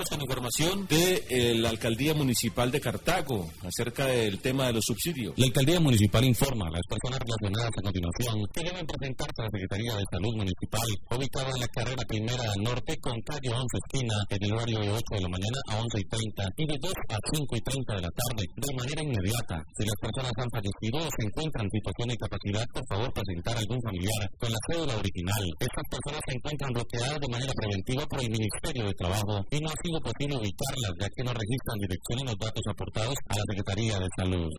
Vamos con información de la Alcaldía Municipal de Cartago acerca del tema de los subsidios. La Alcaldía Municipal informa a las personas relacionadas a continuación que deben presentarse a la Secretaría de Salud Municipal, ubicada en la carrera Primera Norte con calle 11 esquina, en el horario de 8 de la mañana a 11:30 y de 2 a 5:30 de la tarde, de manera inmediata. Si las personas han fallecido o se encuentran en situación de incapacidad, por favor presentar a algún familiar con la cédula original. Estas personas se encuentran bloqueadas de manera preventiva por el Ministerio de Trabajo y no ha sido posible ubicarlas, ya que no registran dirección en los datos aportados a la Secretaría de Salud.